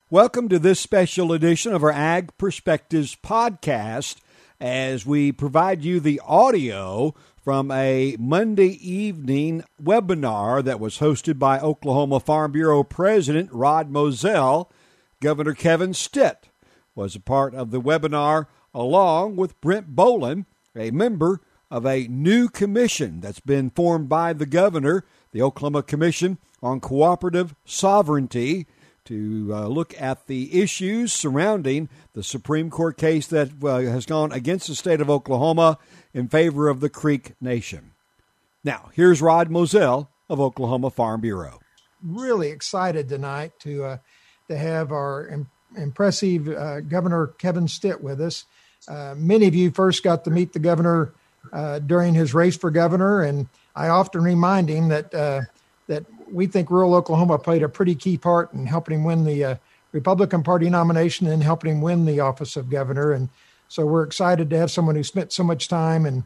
Welcome to this special edition of our Ag Perspectives podcast as we provide you the audio from a Monday evening webinar that was hosted by Oklahoma Farm Bureau President Rod Moselle. Governor Kevin Stitt was a part of the webinar along with Brent Bolin, a member of a new commission that's been formed by the governor, the Oklahoma Commission on Cooperative Sovereignty, to look at the issues surrounding the Supreme Court case that has gone against the state of Oklahoma in favor of the Creek Nation. Now, here's Rod Moselle of Oklahoma Farm Bureau. Really excited tonight to have our impressive Governor Kevin Stitt with us. Many of you first got to meet the governor during his race for governor, and I often remind him that we think rural Oklahoma played a pretty key part in helping him win the Republican Party nomination and helping him win the office of governor. And so we're excited to have someone who spent so much time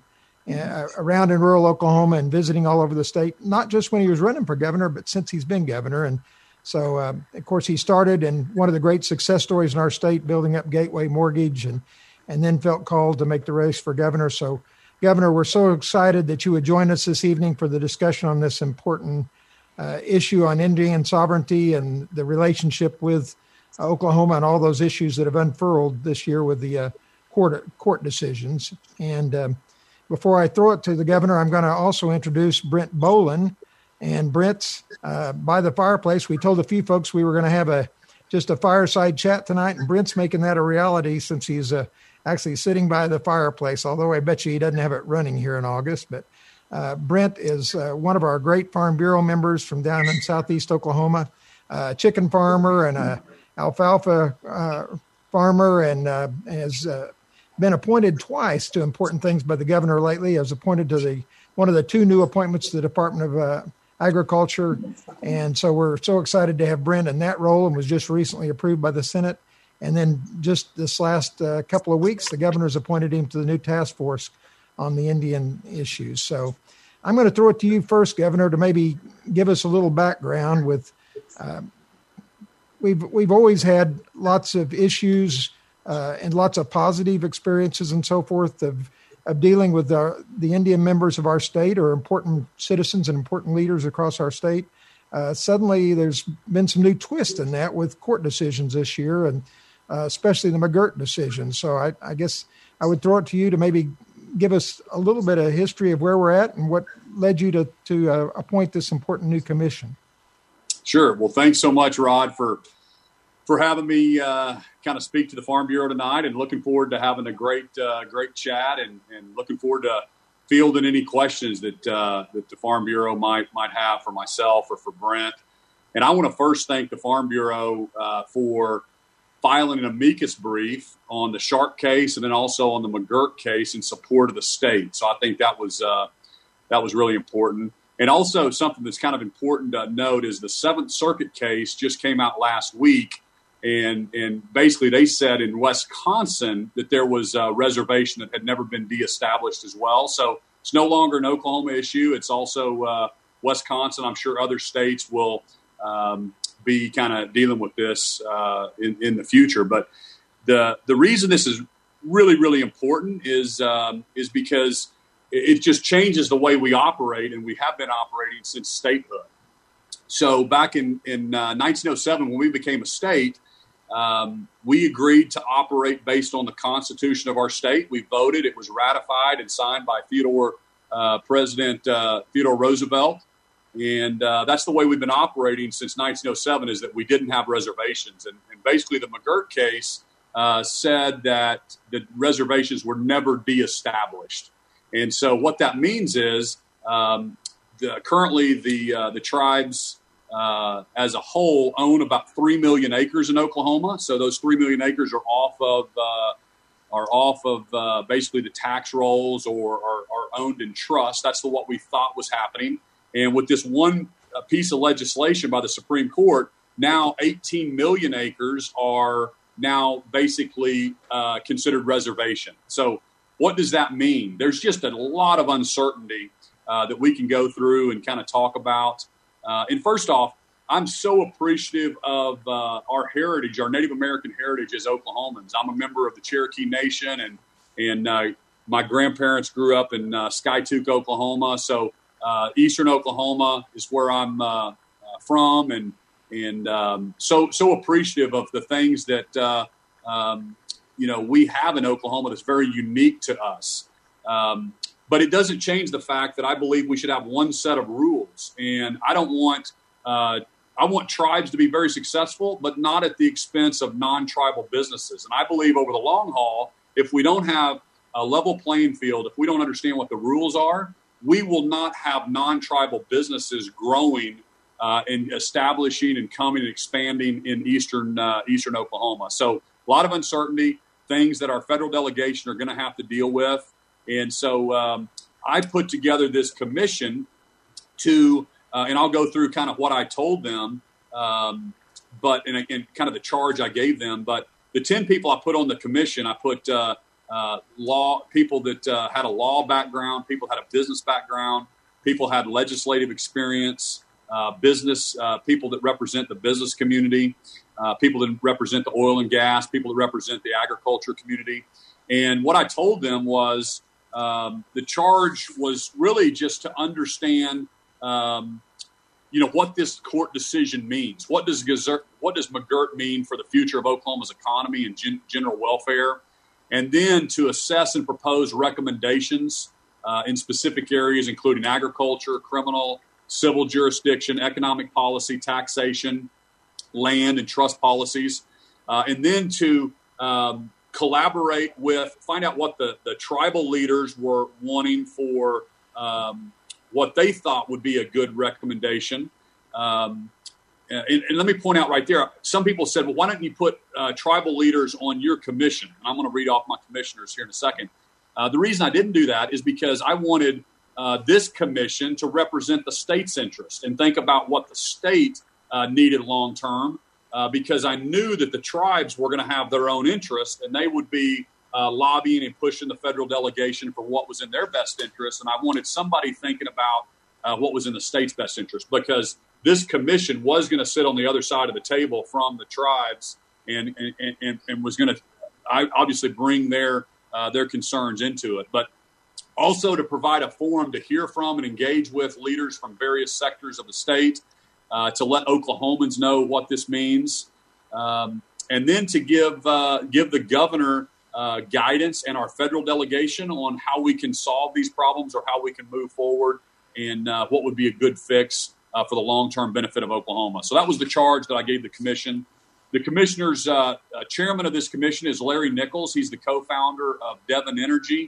around in rural Oklahoma and visiting all over the state, not just when he was running for governor, but since he's been governor. And so, of course, he started in one of the great success stories in our state, building up Gateway Mortgage, and then felt called to make the race for governor. So, Governor, we're so excited that you would join us this evening for the discussion on this important issue on Indian sovereignty and the relationship with Oklahoma and all those issues that have unfurled this year with the court decisions. And before I throw it to the governor, I'm going to also introduce Brent Bolin. And Brent's by the fireplace. We told a few folks we were going to have just a fireside chat tonight, and Brent's making that a reality since he's actually sitting by the fireplace, although I bet you he doesn't have it running here in August. But Brent is one of our great Farm Bureau members from down in southeast Oklahoma, a chicken farmer and a alfalfa farmer, and has been appointed twice to important things by the governor lately. Has appointed to one of the two new appointments to the Department of Agriculture. And so we're so excited to have Brent in that role, and was just recently approved by the Senate. And then just this last couple of weeks, the governor's appointed him to the new task force on the Indian issues. So I'm going to throw it to you first, Governor, to maybe give us a little background with we've always had lots of issues and lots of positive experiences and so forth of dealing with the Indian members of our state, or important citizens and important leaders across our state. Suddenly there's been some new twist in that with court decisions this year, and especially the McGirt decision. So I guess I would throw it to you to maybe give us a little bit of history of where we're at and what led you to appoint this important new commission. Sure. Well, thanks so much, Rod, for having me kind of speak to the Farm Bureau tonight, and looking forward to having a great chat, and looking forward to fielding any questions that the Farm Bureau might have for myself or for Brent. And I want to first thank the Farm Bureau for filing an amicus brief on the Shark case, and then also on the McGirt case in support of the state. So I think that was really important. And also something that's kind of important to note is the Seventh Circuit case just came out last week. And basically they said in Wisconsin that there was a reservation that had never been de-established as well. So it's no longer an Oklahoma issue. It's also Wisconsin. I'm sure other states will be kind of dealing with this in the future. But the reason this is really, really important is because it just changes the way we operate, and we have been operating since statehood. So back in 1907, when we became a state, we agreed to operate based on the Constitution of our state. We voted. It was ratified and signed by President Theodore Roosevelt. And that's the way we've been operating since 1907, is that we didn't have reservations. And basically the McGirt case said that the reservations were never de-established. And so what that means is currently the tribes as a whole own about 3 million acres in Oklahoma. So those 3 million acres are off of basically the tax rolls, or are owned in trust. That's what we thought was happening. And with this one piece of legislation by the Supreme Court, now 18 million acres are now basically considered reservation. So what does that mean? There's just a lot of uncertainty that we can go through and kind of talk about. And first off, I'm so appreciative of our heritage, our Native American heritage as Oklahomans. I'm a member of the Cherokee Nation, and my grandparents grew up in Skiatook, Oklahoma. So Eastern Oklahoma is where I'm from, and so appreciative of the things that we have in Oklahoma that's very unique to us. But it doesn't change the fact that I believe we should have one set of rules, and I want tribes to be very successful, but not at the expense of non-tribal businesses. And I believe over the long haul, if we don't have a level playing field, if we don't understand what the rules are, we will not have non-tribal businesses growing and establishing and coming and expanding in eastern Oklahoma. So a lot of uncertainty, things that our federal delegation are going to have to deal with. And so I put together this commission to, and I'll go through kind of what I told them, but and kind of the charge I gave them. But the 10 people I put on the commission, I put people that had a law background, people had a business background, people had legislative experience, business people that represent the business community, people that represent the oil and gas, people that represent the agriculture community. And what I told them was the charge was really just to understand, what this court decision means. What does McGirt mean for the future of Oklahoma's economy and general welfare? And then to assess and propose recommendations in specific areas, including agriculture, criminal, civil jurisdiction, economic policy, taxation, land and trust policies, and then to collaborate find out what the tribal leaders were wanting for what they thought would be a good recommendation. And let me point out right there, some people said, well, why don't you put tribal leaders on your commission? And I'm going to read off my commissioners here in a second. The reason I didn't do that is because I wanted this commission to represent the state's interest and think about what the state needed long term, because I knew that the tribes were going to have their own interest and they would be lobbying and pushing the federal delegation for what was in their best interest. And I wanted somebody thinking about what was in the state's best interest, because this commission was going to sit on the other side of the table from the tribes and was going to obviously bring their concerns into it, but also to provide a forum to hear from and engage with leaders from various sectors of the state, to let Oklahomans know what this means, and then to give the governor guidance and our federal delegation on how we can solve these problems or how we can move forward and what would be a good fix for the long-term benefit of Oklahoma. So that was the charge that I gave the commission. The commissioner's chairman of this commission is Larry Nichols. He's the co-founder of Devon Energy.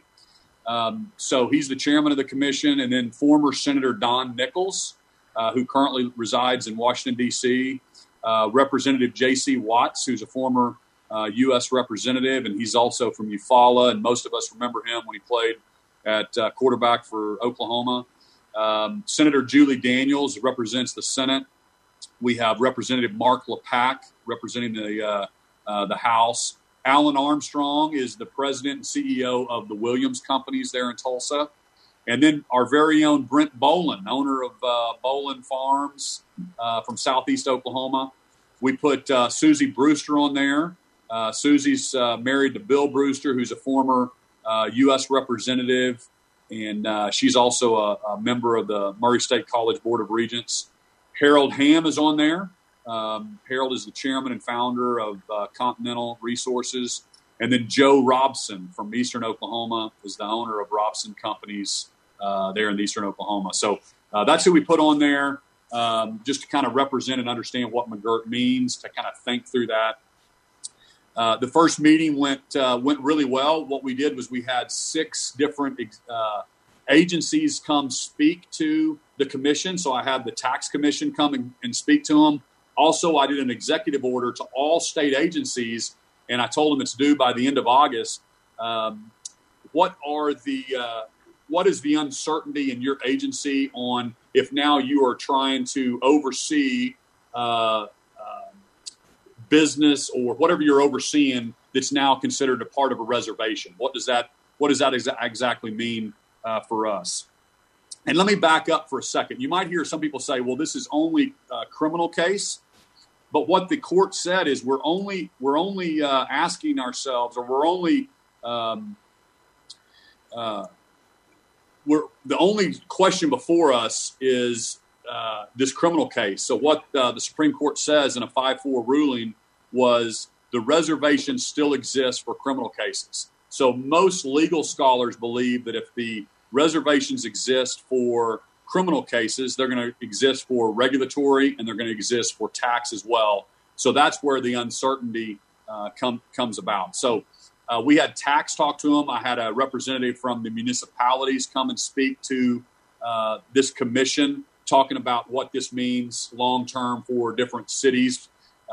So he's the chairman of the commission. And then former Senator Don Nichols, who currently resides in Washington, D.C., Representative J.C. Watts, who's a former U.S. representative, and he's also from Eufaula, and most of us remember him when he played at quarterback for Oklahoma. Senator Julie Daniels represents the Senate. We have Representative Mark Lepak representing the House. Alan Armstrong is the president and CEO of the Williams Companies there in Tulsa. And then our very own Brent Bolin, owner of Bolin Farms from southeast Oklahoma. We put Susie Brewster on there. Susie's married to Bill Brewster, who's a former U.S. representative, and she's also a member of the Murray State College Board of Regents. Harold Hamm is on there. Harold is the chairman and founder of Continental Resources. And then Joe Robson from Eastern Oklahoma is the owner of Robson Companies there in Eastern Oklahoma. So that's who we put on there, just to kind of represent and understand what McGirt means, to kind of think through that. The first meeting went really well. What we did was we had 6 different agencies come speak to the commission. So I had the tax commission come and speak to them. Also, I did an executive order to all state agencies, and I told them it's due by the end of August. What is the uncertainty in your agency on if now you are trying to oversee business or whatever you're overseeing that's now considered a part of a reservation? What does that exactly mean for us? And let me back up for a second. You might hear some people say, well, this is only a criminal case. But what the court said is we're only asking ourselves, or the only question before us is this criminal case. So what the Supreme Court says in a 5-4 ruling was the reservation still exists for criminal cases. So most legal scholars believe that if the reservations exist for criminal cases, they're going to exist for regulatory, and they're going to exist for tax as well. So that's where the uncertainty comes about. So we had tax talk to them. I had a representative from the municipalities come and speak to this commission, talking about what this means long-term for different cities.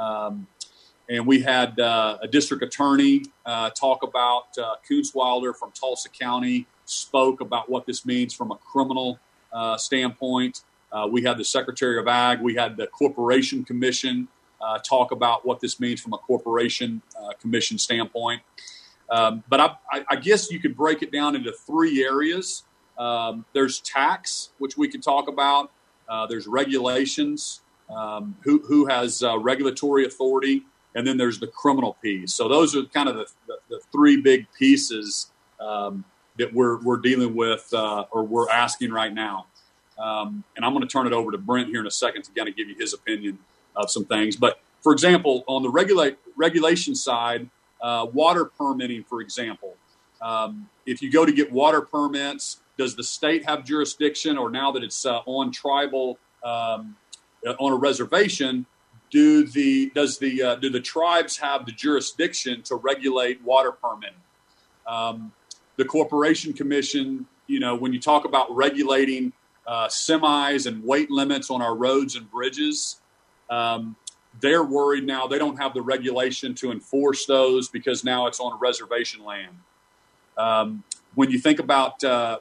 And we had a district attorney talk about Kunzweiler from Tulsa County, spoke about what this means from a criminal standpoint. We had the Secretary of Ag. We had the Corporation Commission talk about what this means from a Corporation Commission standpoint. But I guess you could break it down into 3 areas. There's tax, which we could talk about. There's regulations, who has regulatory authority, and then there's the criminal piece. So those are kind of the 3 big pieces that we're dealing with or we're asking right now. And I'm going to turn it over to Brent here in a second to kind of give you his opinion of some things. But, for example, on the regulation side, water permitting, for example, if you go to get water permits, does the state have jurisdiction, or now that it's on tribal, on a reservation, do the tribes have the jurisdiction to regulate water permitting? The Corporation Commission, when you talk about regulating semis and weight limits on our roads and bridges, they're worried now they don't have the regulation to enforce those because now it's on reservation land. When you think about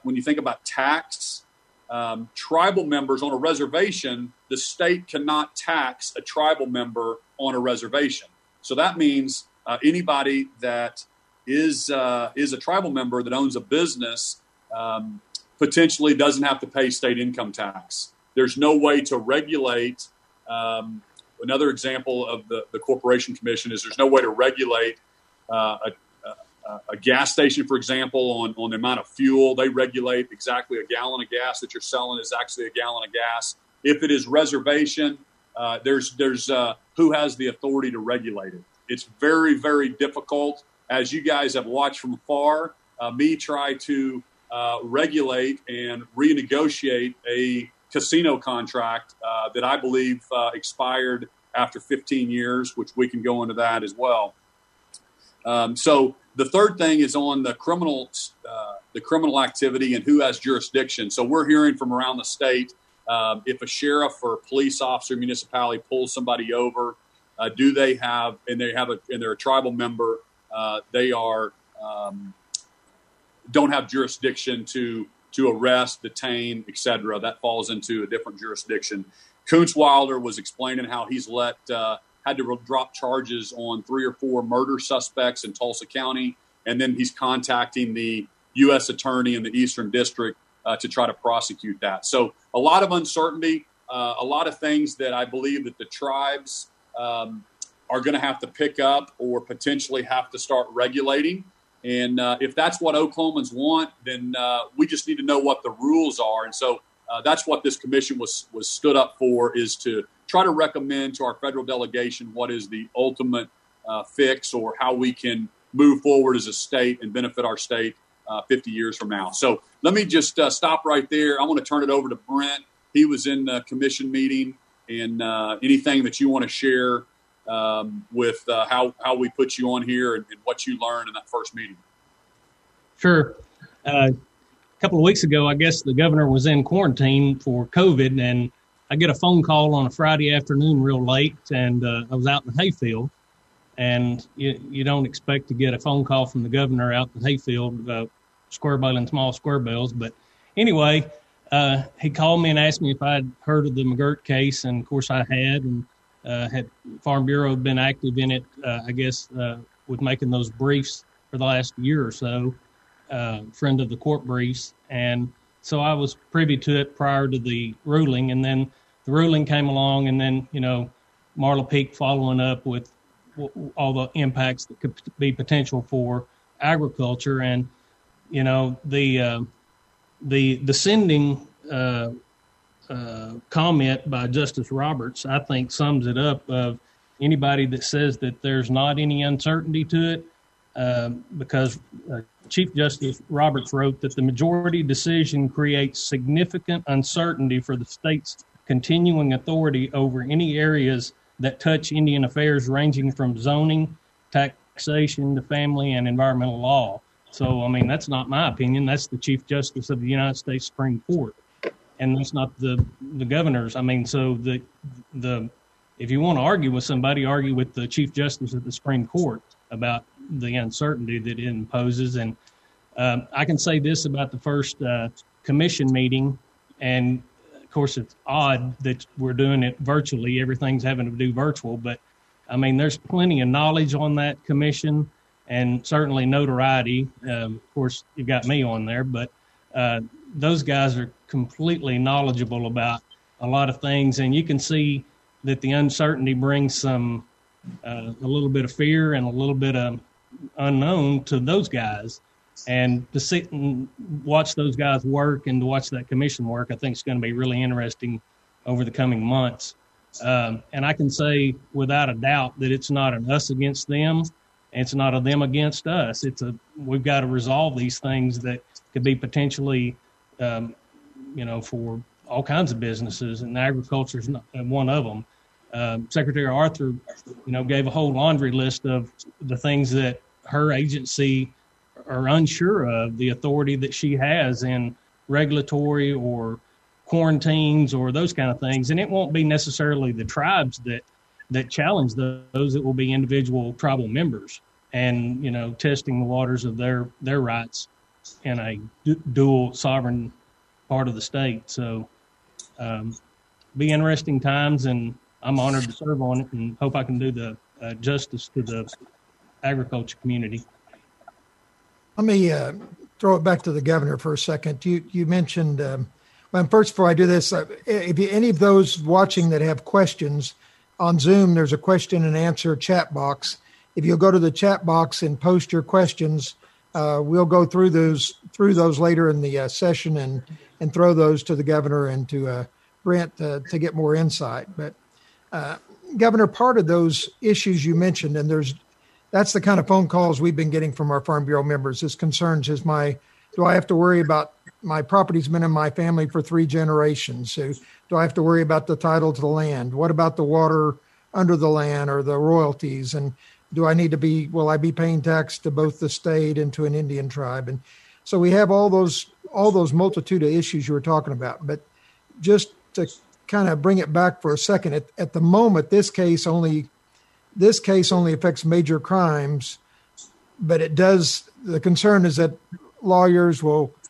tax, tribal members on a reservation, the state cannot tax a tribal member on a reservation. So that means anybody that is a tribal member that owns a business potentially doesn't have to pay state income tax. There's no way to regulate. Another example of the Corporation Commission is there's no way to regulate a gas station, for example, on the amount of fuel. They regulate exactly a gallon of gas that you're selling is actually a gallon of gas. If it is reservation, there's who has the authority to regulate it. It's very, very difficult. As you guys have watched from afar, me try to regulate and renegotiate a casino contract that I believe expired after 15 years, which we can go into that as well. So the third thing is on the criminal activity and who has jurisdiction. So we're hearing from around the state, if a sheriff or police officer, municipality pulls somebody over, do they have, and they're a tribal member, they are don't have jurisdiction to arrest, detain, etc. That falls into a different jurisdiction. Kunzweiler was explaining how he's had to drop charges on 3 or 4 murder suspects in Tulsa County, and then he's contacting the U.S. attorney in the Eastern District to try to prosecute that. So a lot of uncertainty, a lot of things that I believe that the tribes are going to have to pick up or potentially have to start regulating. And if that's what Oklahomans want, then we just need to know what the rules are. And so that's what this commission was stood up for, is to try to recommend to our federal delegation what is the ultimate fix, or how we can move forward as a state and benefit our state 50 years from now. So let me just stop right there. I want to turn it over to Brent. He was in the commission meeting, and anything that you want to share with how we put you on here and what you learned in that first meeting. Sure. A couple of weeks ago, I guess the governor was in quarantine for COVID, and I get a phone call on a Friday afternoon real late, and I was out in the hayfield, and you don't expect to get a phone call from the governor out in the hayfield, square bailing small square bales. But anyway, he called me and asked me if I'd heard of the McGirt case, and of course I had, and had Farm Bureau been active in it, I guess, with making those briefs for the last year or so, friend of the court briefs. And So I was privy to it prior to the ruling, and then the ruling came along, and then, Marla Peak following up with all the impacts that could be potential for agriculture. And, the sending comment by Justice Roberts, I think, sums it up of anybody that says that there's not any uncertainty to it, because Chief Justice Roberts wrote that the majority decision creates significant uncertainty for the state's continuing authority over any areas that touch Indian affairs, ranging from zoning, taxation, to family and environmental law. So, that's not my opinion. That's the Chief Justice of the United States Supreme Court, and that's not the governor's. So if you want to argue with somebody, argue with the Chief Justice of the Supreme Court about the uncertainty that it imposes. And I can say this about the first commission meeting, and of course it's odd that we're doing it virtually. Everything's having to do virtual, but there's plenty of knowledge on that commission, and certainly notoriety. Of course, you've got me on there, but those guys are completely knowledgeable about a lot of things, and you can see that the uncertainty brings some a little bit of fear and a little bit of unknown to those guys. And to sit and watch those guys work and to watch that commission work, I think is going to be really interesting over the coming months. And I can say without a doubt that it's not an us against them. It's not a them against us. We've got to resolve these things that could be potentially, for all kinds of businesses, and agriculture is one of them. Secretary Arthur, gave a whole laundry list of the things that her agency are unsure of, the authority that she has in regulatory or quarantines or those kind of things. And it won't be necessarily the tribes that challenge those. It will be individual tribal members and, testing the waters of their rights in a dual sovereign part of the state. So be interesting times, and I'm honored to serve on it and hope I can do the justice to the agriculture community. Let me throw it back to the governor for a second. You mentioned, first, before I do this, if any of those watching that have questions on Zoom, there's a question and answer chat box. If you'll go to the chat box and post your questions, we'll go through those later in the session and throw those to the governor and to Brent to get more insight. But Governor, part of those issues you mentioned, and that's the kind of phone calls we've been getting from our Farm Bureau members. This concerns do I have to worry about my property's been in my family for 3 generations? So do I have to worry about the title to the land? What about the water under the land or the royalties? And will I be paying tax to both the state and to an Indian tribe? And so we have all those multitude of issues you were talking about. But just to kind of bring it back for a second, at the moment, this case only affects major crimes, but the concern is that lawyers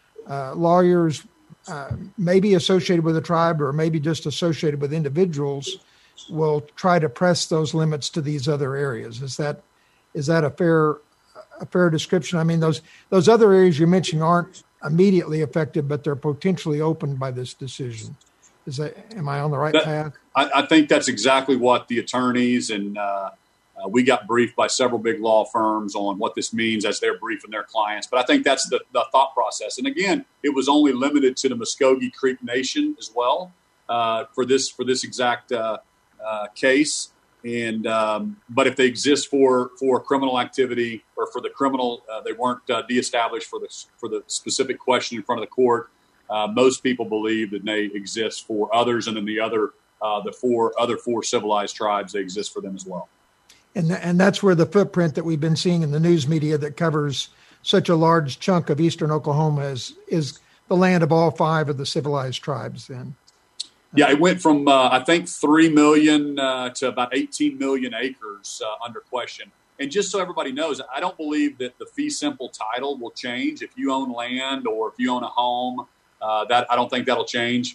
maybe associated with a tribe or maybe just associated with individuals will try to press those limits to these other areas. Is that a fair description? Those other areas you mentioned aren't immediately affected, but they're potentially opened by this decision. Am I on the right path? I think that's exactly what the attorneys and we got briefed by several big law firms on what this means as they're briefing their clients. But I think that's the thought process. And again, it was only limited to the Muskogee Creek Nation as well for this exact case. And but if they exist for criminal activity or for the criminal, they weren't de-established for the specific question in front of the court. Most people believe that they exist for others, and then the four civilized tribes, they exist for them as well. And that's where the footprint that we've been seeing in the news media that covers such a large chunk of eastern Oklahoma is the land of all 5 of the civilized tribes then. Yeah, it went from, I think, 3 million to about 18 million acres under question. And just so everybody knows, I don't believe that the fee simple title will change if you own land or if you own a home. That I don't think that'll change.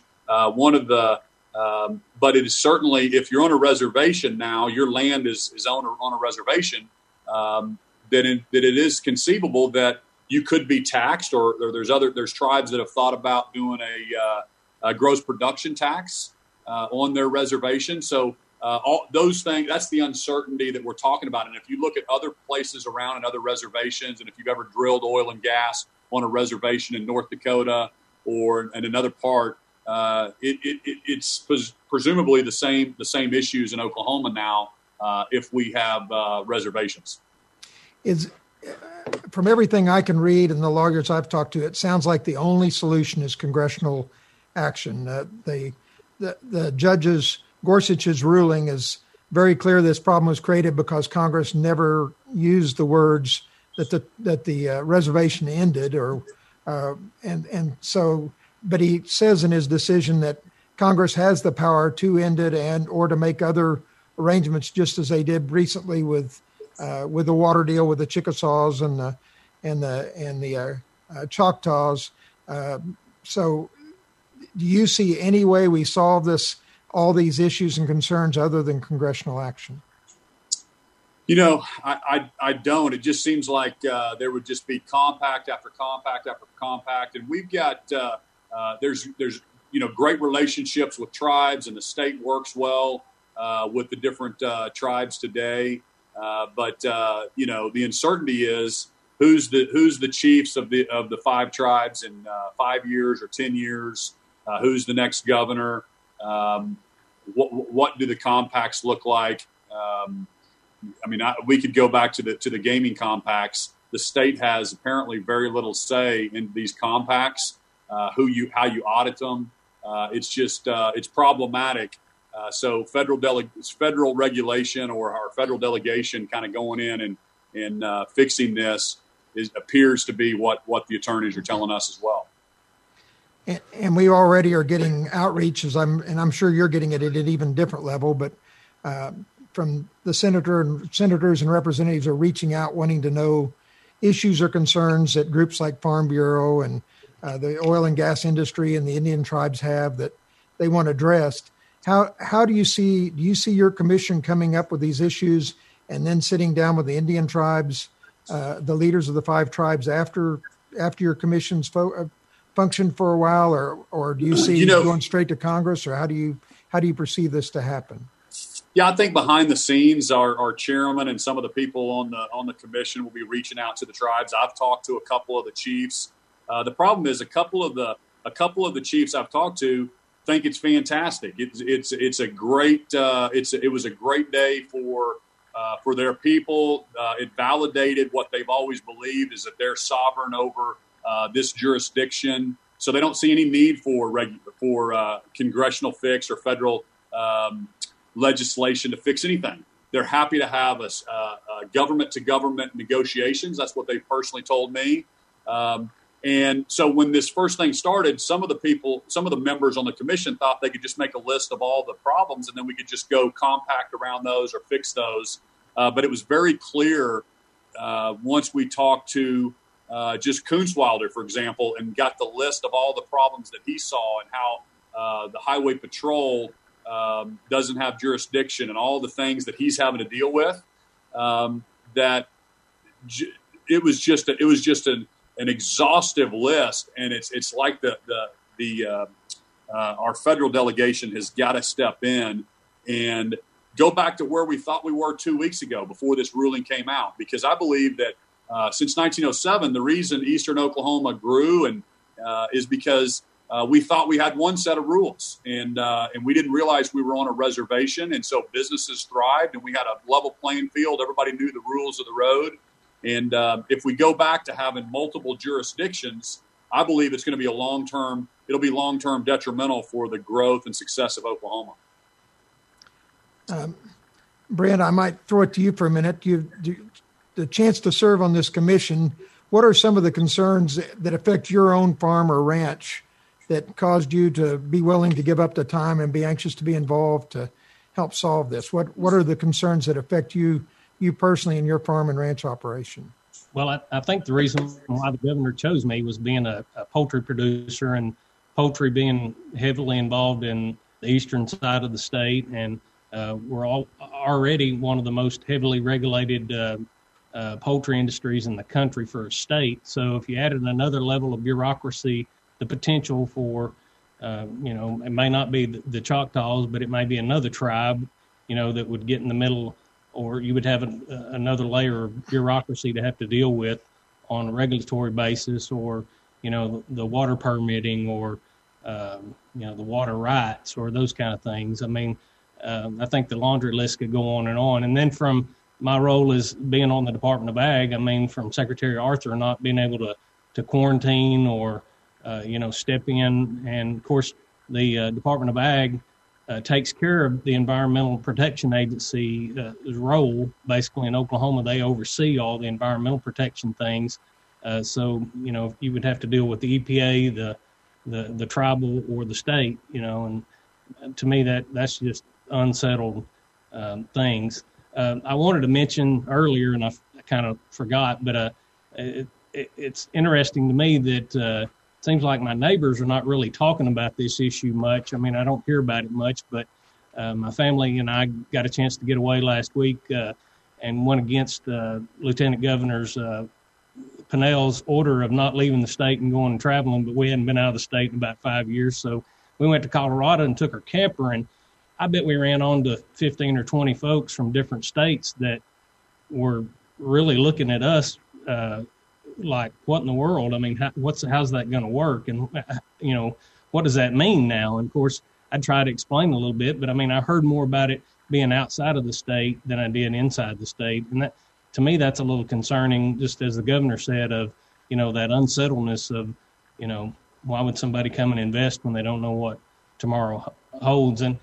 But it is certainly, if you're on a reservation now, your land is on a reservation, that it is conceivable that you could be taxed, or there's tribes that have thought about doing a gross production tax on their reservation. So all those things, that's the uncertainty that we're talking about. And if you look at other places around and other reservations, and if you've ever drilled oil and gas on a reservation in North Dakota or in another part, it's presumably the same issues in Oklahoma now if we have reservations. From everything I can read and the lawyers I've talked to, it sounds like the only solution is congressional action. The judge's Gorsuch's ruling is very clear. This problem was created because Congress never used the words that the reservation ended, but he says in his decision that Congress has the power to end it or to make other arrangements, just as they did recently with the water deal with the Chickasaws and the Choctaws. So do you see any way we solve all these issues and concerns other than congressional action? I don't. It just seems like there would just be compact after compact after compact, and we've got there's great relationships with tribes, and the state works well with the different tribes today. But the uncertainty is who's the chiefs of the 5 tribes in 5 years or 10 years? Who's the next governor? What do the compacts look like? We could go back to the gaming compacts. The state has apparently very little say in these compacts. How you audit them? It's problematic. So federal regulation or our federal delegation kind of going in and fixing this appears to be what the attorneys are telling us as well. And we already are getting outreach, I'm sure you're getting it at an even different level, but from the senators and representatives are reaching out, wanting to know issues or concerns that groups like Farm Bureau and the oil and gas industry and the Indian tribes have that they want addressed. How do you see your commission coming up with these issues and then sitting down with the Indian tribes, the leaders of the 5 tribes after your commission's function for a while, or do you see going straight to Congress, or how do you perceive this to happen? Yeah, I think behind the scenes, our chairman and some of the people on the commission will be reaching out to the tribes. I've talked to a couple of the chiefs. The problem is a couple of the chiefs I've talked to think it's fantastic. It's a great it was a great day for their people. It validated what they've always believed, is that they're sovereign over this jurisdiction. So they don't see any need for congressional fix or federal legislation to fix anything. They're happy to have government-to-government negotiations. That's what they personally told me. And so when this first thing started, some of the members on the commission thought they could just make a list of all the problems and then we could just go compact around those or fix those. But it was very clear once we talked to just Kunzweiler, for example, and got the list of all the problems that he saw and how the Highway Patrol doesn't have jurisdiction and all the things that he's having to deal with, that it was just an exhaustive list, and it's like our federal delegation has got to step in and go back to where we thought we were 2 weeks ago before this ruling came out, because I believe that since 1907, the reason Eastern Oklahoma grew and is because we thought we had one set of rules, and we didn't realize we were on a reservation, and so businesses thrived, and we had a level playing field. Everybody knew the rules of the road. And if we go back to having multiple jurisdictions, I believe it's going to be long-term detrimental for the growth and success of Oklahoma. Brent, I might throw it to you for a minute. The chance to serve on this commission, what are some of the concerns that affect your own farm or ranch that caused you to be willing to give up the time and be anxious to be involved to help solve this? What are the concerns that affect you personally in your farm and ranch operation? Well, I think the reason why the governor chose me was being a poultry producer, and poultry being heavily involved in the eastern side of the state. And we're all already one of the most heavily regulated poultry industries in the country for a state. So if you added another level of bureaucracy, the potential for, it may not be the Choctaws, but it may be another tribe, that would get in the middle, or you would have another layer of bureaucracy to have to deal with on a regulatory basis, or, the water permitting, or, the water rights, or those kind of things. I mean, I think the laundry list could go on. And then from my role as being on the Department of Ag, I mean, from Secretary Arthur not being able to quarantine or, step in. And, of course, the Department of Ag takes care of the Environmental Protection Agency's role. Basically, in Oklahoma, they oversee all the environmental protection things. So, you would have to deal with the EPA, the tribal, or the state, and to me, that's just unsettled things. I wanted to mention earlier, and I kind of forgot, but it's interesting to me that it seems like my neighbors are not really talking about this issue much. I mean, I don't hear about it much, but my family and I got a chance to get away last week and went against Lieutenant Governor's Pinnell's order of not leaving the state and going and traveling, but we hadn't been out of the state in about 5 years. So we went to Colorado and took our camper, and I bet we ran on to 15 or 20 folks from different states that were really looking at us like, what in the world? I mean, how's that going to work? And, what does that mean now? And, of course, I tried to explain a little bit, but, I mean, I heard more about it being outside of the state than I did inside the state. And that, to me, that's a little concerning, just as the governor said, of, that unsettledness of, why would somebody come and invest when they don't know what tomorrow holds? And,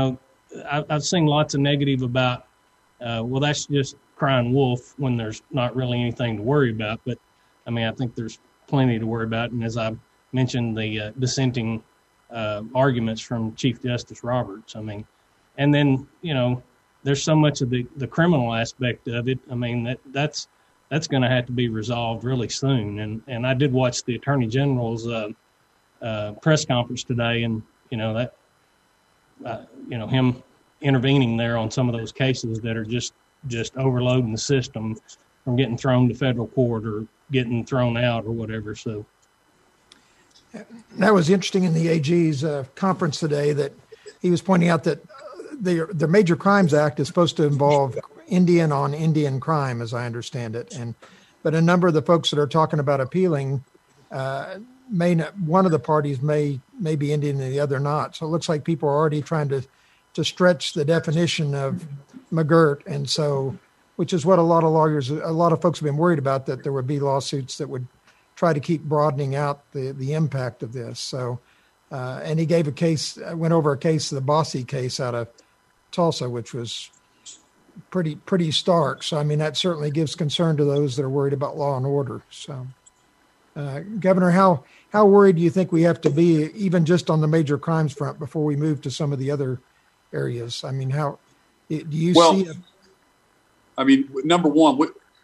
I've seen lots of negative about, that's just crying wolf when there's not really anything to worry about. But, I mean, I think there's plenty to worry about. And as I mentioned, the dissenting arguments from Chief Justice Roberts, I mean, and then, there's so much of the criminal aspect of it. I mean, that's going to have to be resolved really soon. And I did watch the Attorney General's press conference today, and, him intervening there on some of those cases that are just overloading the system from getting thrown to federal court or getting thrown out or whatever. So that was interesting in the AG's conference today, that he was pointing out that the Major Crimes Act is supposed to involve Indian on Indian crime, as I understand it. But a number of the folks that are talking about appealing may not, one of the parties may be Indian and the other not. So it looks like people are already trying to stretch the definition of McGirt. And so, which is what a lot of folks have been worried about, that there would be lawsuits that would try to keep broadening out the impact of this. So, and he gave went over a case, the Bossy case out of Tulsa, which was pretty stark. So, I mean, that certainly gives concern to those that are worried about law and order. So, Governor, how worried do you think we have to be, even just on the major crimes front, before we move to some of the other areas? I mean, how do you see? I mean, number one,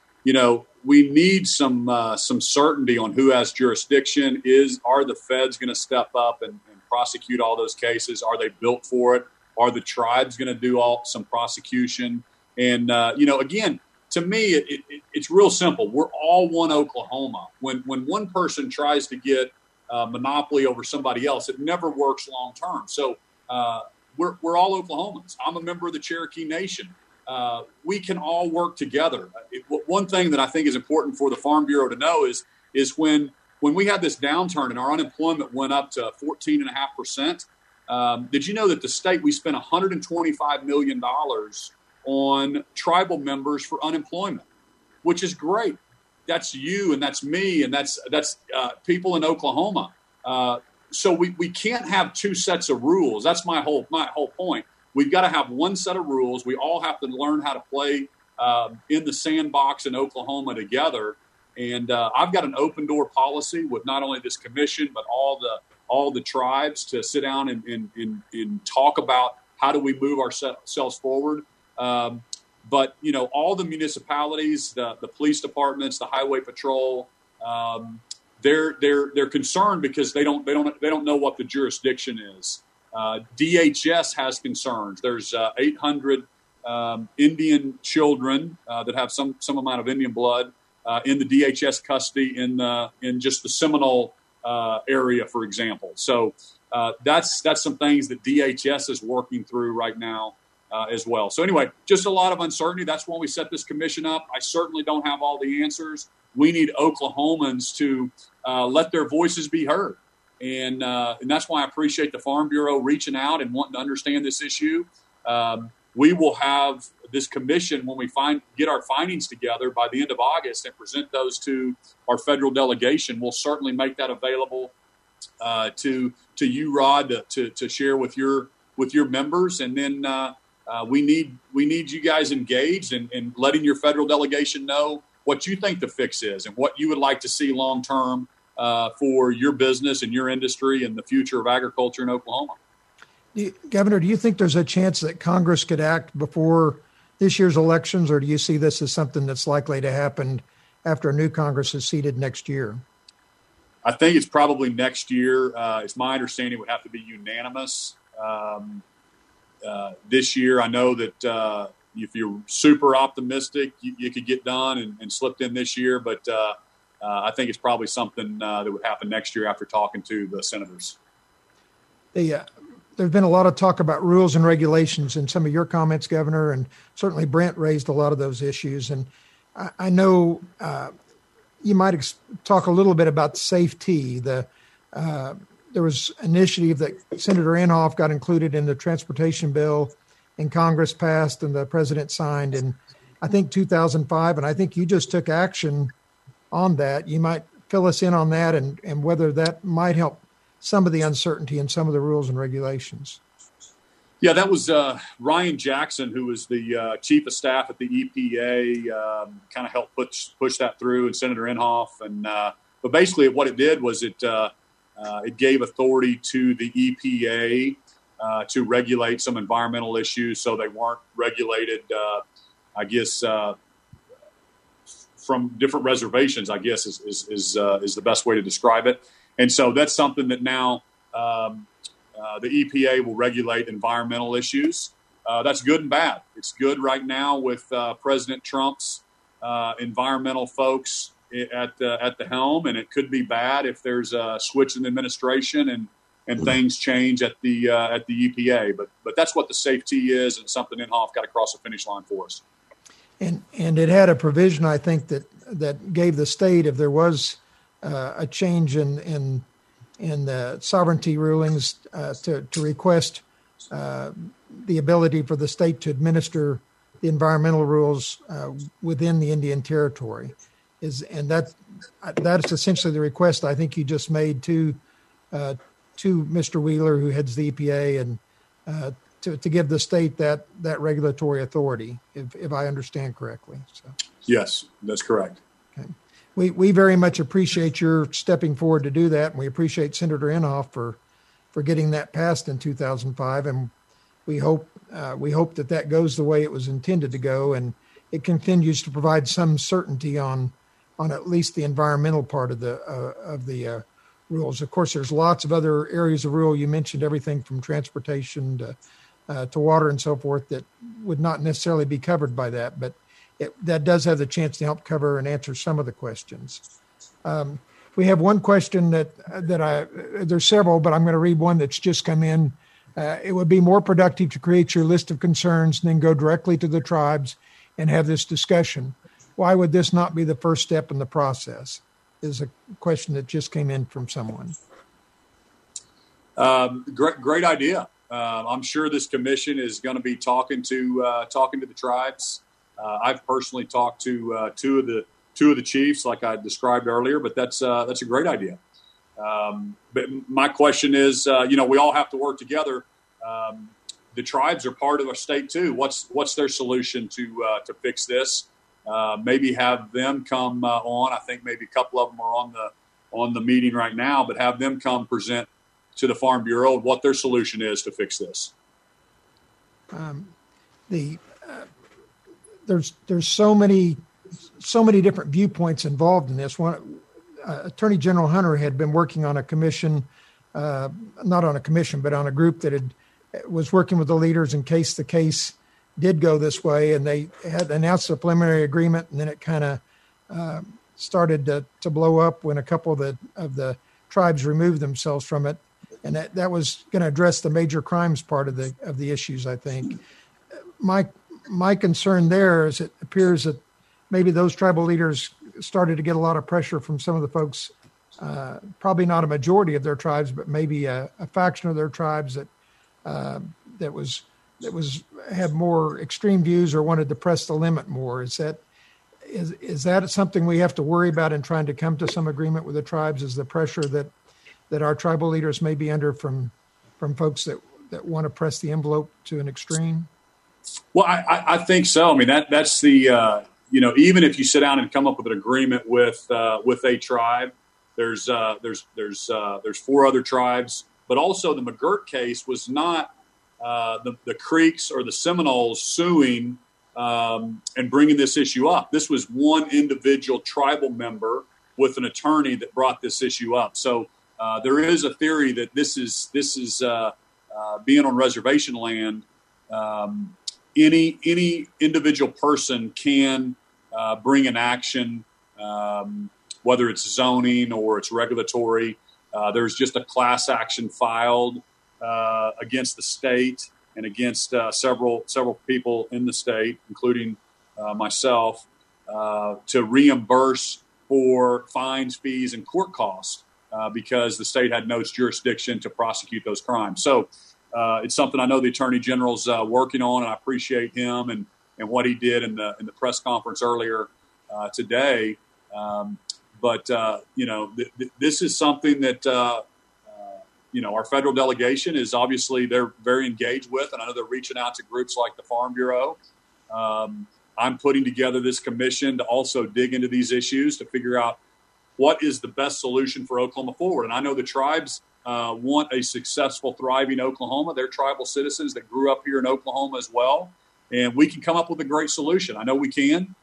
we need some certainty on who has jurisdiction. Are the feds going to step up and prosecute all those cases? Are they built for it? Are the tribes going to do some prosecution? And, again, to me, it's real simple. We're all one Oklahoma. When one person tries to get monopoly over somebody else, it never works long term. So we're all Oklahomans. I'm a member of the Cherokee Nation. We can all work together. One thing that I think is important for the Farm Bureau to know is when we had this downturn and our unemployment went up to 14.5%, did you know that the state, we spent $125 million on tribal members for unemployment, which is great. That's you and that's me and that's people in Oklahoma. So we can't have two sets of rules. That's my whole point. We've got to have one set of rules. We all have to learn how to play in the sandbox in Oklahoma together. And I've got an open door policy with not only this commission, but all the tribes to sit down and talk about how do we move ourselves forward. But all the municipalities, the police departments, the highway patrol, they're concerned because they don't know what the jurisdiction is. DHS has concerns. There's 800 Indian children that have some amount of Indian blood in the DHS custody in just the Seminole area, for example. So that's some things that DHS is working through right now as well. So anyway, just a lot of uncertainty. That's why we set this commission up. I certainly don't have all the answers. We need Oklahomans to let their voices be heard. And that's why I appreciate the Farm Bureau reaching out and wanting to understand this issue. We will have this commission when we get our findings together by the end of August and present those to our federal delegation. We'll certainly make that available to you, Rod, to share with your members. And then we need you guys engaged and letting your federal delegation know what you think the fix is and what you would like to see long term for your business and your industry and the future of agriculture in Oklahoma. Governor, do you think there's a chance that Congress could act before this year's elections, or do you see this as something that's likely to happen after a new Congress is seated next year? I think it's probably next year. It's my understanding it would have to be unanimous this year. I know that if you're super optimistic, you could get done and slipped in this year, but I think it's probably something that would happen next year after talking to the senators. There's been a lot of talk about rules and regulations in some of your comments, Governor, and certainly Brent raised a lot of those issues. And I know you might talk a little bit about safety. There was an initiative that Senator Inhofe got included in the transportation bill and Congress passed and the president signed in, I think, 2005. And I think you just took action on that. You might fill us in on that and whether that might help some of the uncertainty in some of the rules and regulations. Yeah, that was Ryan Jackson, who was the chief of staff at the EPA, kind of helped push that through, and Senator Inhofe. And but basically, what it did was it gave authority to the EPA to regulate some environmental issues, so they weren't regulated, I guess, from different reservations. I guess is the best way to describe it. And so that's something that now the EPA will regulate environmental issues. That's good and bad. It's good right now with President Trump's environmental folks at the helm, and it could be bad if there's a switch in the administration and things change at the EPA. But that's what the safety is, and something Inhofe got across the finish line for us. And it had a provision, I think, that gave the state, if there was a change in the sovereignty rulings, to request the ability for the state to administer the environmental rules within the Indian Territory. That's essentially the request I think you just made to Mr. Wheeler, who heads the EPA, and to give the state that regulatory authority, if I understand correctly. So. Yes, that's correct. Okay. We very much appreciate your stepping forward to do that, and we appreciate Senator Inhofe for getting that passed in 2005, and we hope that goes the way it was intended to go, and it continues to provide some certainty on at least the environmental part of the rules. Of course, there's lots of other areas of rule. You mentioned everything from transportation to water and so forth that would not necessarily be covered by that, but that does have the chance to help cover and answer some of the questions. We have one question there's several, but I'm going to read one that's just come in. It would be more productive to create your list of concerns and then go directly to the tribes and have this discussion. Why would this not be the first step in the process? Is a question that just came in from someone. Great idea. I'm sure this commission is going to be talking to the tribes. I've personally talked to two of the chiefs, like I described earlier, but that's a great idea. But my question is, we all have to work together. The tribes are part of our state too. What's their solution to fix this? Maybe have them come on. I think maybe a couple of them are on the meeting right now, but have them come present to the Farm Bureau what their solution is to fix this. There's so many different viewpoints involved in this. One, Attorney General Hunter had been working on a commission, not on a commission, but on a group that was working with the leaders in case the case did go this way, and they had announced a preliminary agreement, and then it kind of started to blow up when a couple of the tribes removed themselves from it, and that was going to address the major crimes part of the issues. I think my concern there is it appears that maybe those tribal leaders started to get a lot of pressure from some of the folks, probably not a majority of their tribes, but maybe a faction of their tribes that was had more extreme views or wanted to press the limit more. Is that something we have to worry about in trying to come to some agreement with the tribes? Is the pressure that our tribal leaders may be under from folks that want to press the envelope to an extreme? Well, I think so. I mean, that's the even if you sit down and come up with an agreement with a tribe, there's 4 other tribes, but also the McGirt case was not the Creeks or the Seminoles suing and bringing this issue up. This was one individual tribal member with an attorney that brought this issue up. So there is a theory that this is being on reservation land. Any individual person can bring an action, whether it's zoning or it's regulatory. There's just a class action filed against the state and against several people in the state, including myself, to reimburse for fines, fees, and court costs because the state had no jurisdiction to prosecute those crimes. So it's something I know the Attorney General's working on, and I appreciate him and what he did in the press conference earlier today. But this is something that our federal delegation is obviously they're very engaged with, and I know they're reaching out to groups like the Farm Bureau. I'm putting together this commission to also dig into these issues to figure out what is the best solution for Oklahoma forward. And I know the tribes want a successful, thriving Oklahoma. They're tribal citizens that grew up here in Oklahoma as well. And we can come up with a great solution. I know we can,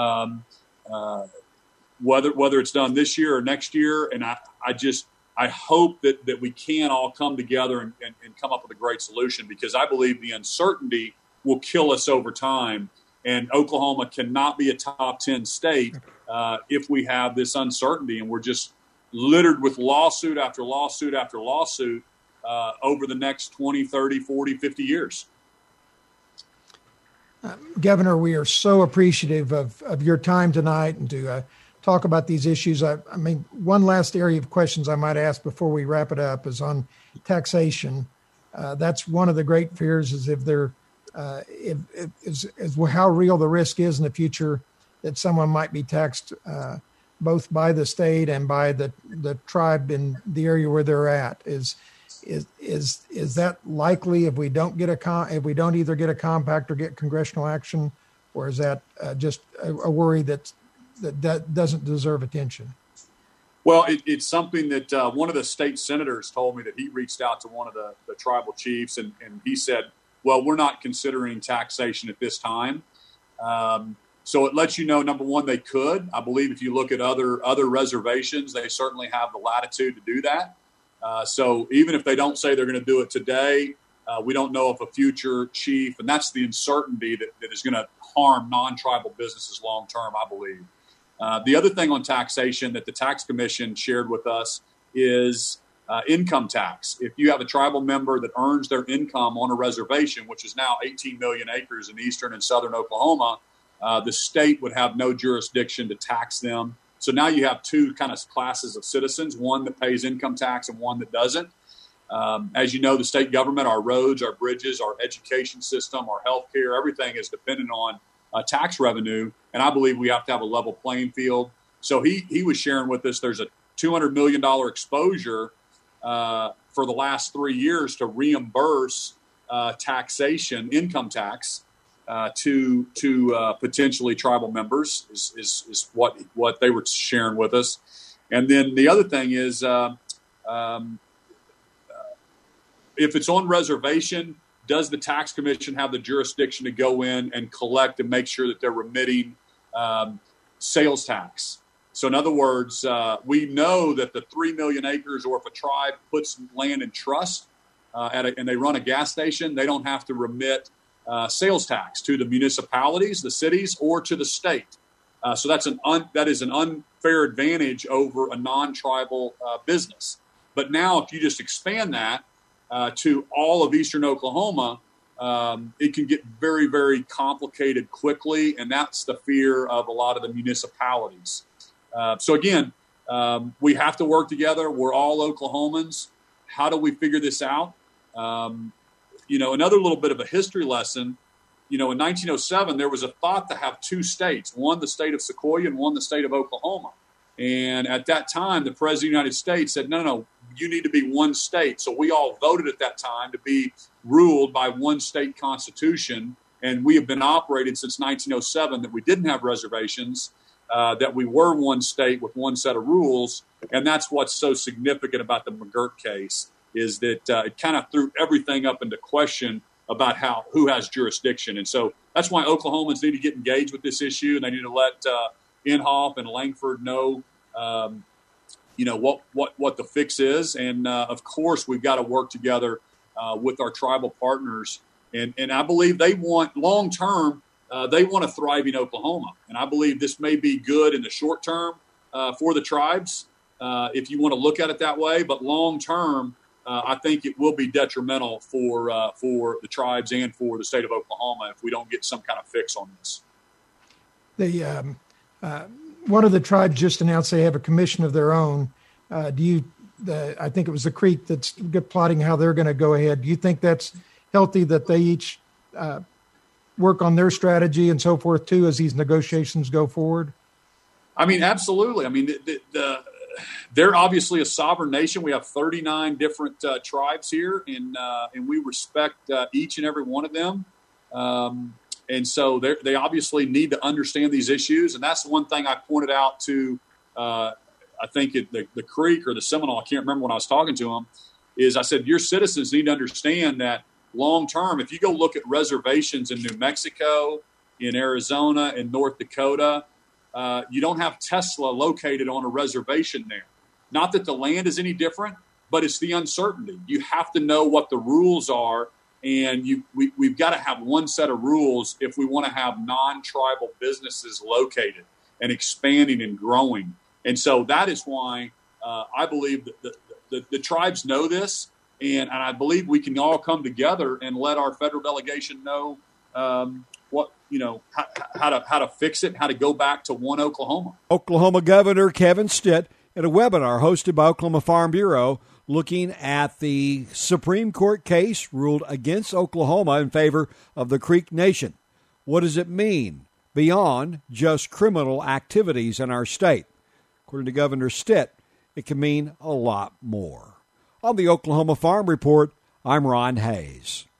whether it's done this year or next year. And I hope that we can all come together and come up with a great solution, because I believe the uncertainty will kill us over time. And Oklahoma cannot be a top 10 state if we have this uncertainty, and we're just littered with lawsuit after lawsuit after lawsuit over the next 20, 30, 40, 50 years. Governor, we are so appreciative of your time tonight and to talk about these issues. I mean, one last area of questions I might ask before we wrap it up is on taxation. That's one of the great fears, is if there is how real the risk is in the future that someone might be taxed both by the state and by the tribe in the area where they're at. Is that likely if we don't get if we don't either get a compact or get congressional action, or is that just a worry that doesn't deserve attention? Well, it's something that one of the state senators told me, that he reached out to one of the tribal chiefs and he said, well, we're not considering taxation at this time. So it lets you know, number one, they could. I believe if you look at other reservations, they certainly have the latitude to do that. So even if they don't say they're going to do it today, we don't know if a future chief, and that's the uncertainty that is going to harm non-tribal businesses long term, I believe. The other thing on taxation that the Tax Commission shared with us is income tax. If you have a tribal member that earns their income on a reservation, which is now 18 million acres in eastern and southern Oklahoma, the state would have no jurisdiction to tax them. So now you have two kind of classes of citizens, one that pays income tax and one that doesn't. As you know, the state government, our roads, our bridges, our education system, our health care, everything is dependent on tax revenue. And I believe we have to have a level playing field. So he was sharing with us there's a $200 million exposure for the last 3 years to reimburse taxation, income tax, to potentially tribal members is what they were sharing with us. And then the other thing is if it's on reservation, does the Tax Commission have the jurisdiction to go in and collect and make sure that they're remitting sales tax? So in other words, we know that the 3 million acres, or if a tribe puts land in trust and they run a gas station, they don't have to remit sales tax to the municipalities, the cities, or to the state. So that is an unfair advantage over a non-tribal business. But now if you just expand that to all of eastern Oklahoma, it can get very, very complicated quickly, and that's the fear of a lot of the municipalities. So again, we have to work together. We're all Oklahomans. How do we figure this out? Another little bit of a history lesson, in 1907, there was a thought to have two states, one the state of Sequoia and one the state of Oklahoma. And at that time, the President of the United States said, no, you need to be one state. So we all voted at that time to be ruled by one state constitution. And we have been operating since 1907 that we didn't have reservations, that we were one state with one set of rules. And that's what's so significant about the McGirt case, is that it kind of threw everything up into question about who has jurisdiction. And so that's why Oklahomans need to get engaged with this issue, and they need to let Inhofe and Langford know, what the fix is. And of course, we've got to work together with our tribal partners. And I believe they want long term. They want a thriving Oklahoma, and I believe this may be good in the short term for the tribes, if you want to look at it that way. But long term, I think it will be detrimental for the tribes and for the state of Oklahoma if we don't get some kind of fix on this. One of the tribes just announced they have a commission of their own. I think it was the Creek that's plotting how they're going to go ahead. Do you think that's healthy that they each work on their strategy and so forth too as these negotiations go forward? I mean, absolutely. I mean, they're obviously a sovereign nation. We have 39 different tribes here, and we respect each and every one of them. And so they obviously need to understand these issues. And that's the one thing I pointed out to, I think, the Creek or the Seminole, I can't remember when I was talking to them, is I said, your citizens need to understand that long term, if you go look at reservations in New Mexico, in Arizona, in North Dakota, you don't have Tesla located on a reservation there. Not that the land is any different, but it's the uncertainty. You have to know what the rules are, and we've got to have one set of rules if we want to have non-tribal businesses located and expanding and growing. And so that is why I believe that the tribes know this, and I believe we can all come together and let our federal delegation know how to fix it, how to go back to one Oklahoma. Oklahoma Governor Kevin Stitt at a webinar hosted by Oklahoma Farm Bureau looking at the Supreme Court case ruled against Oklahoma in favor of the Creek Nation. What does it mean beyond just criminal activities in our state? According to Governor Stitt, it can mean a lot more. On the Oklahoma Farm Report, I'm Ron Hayes.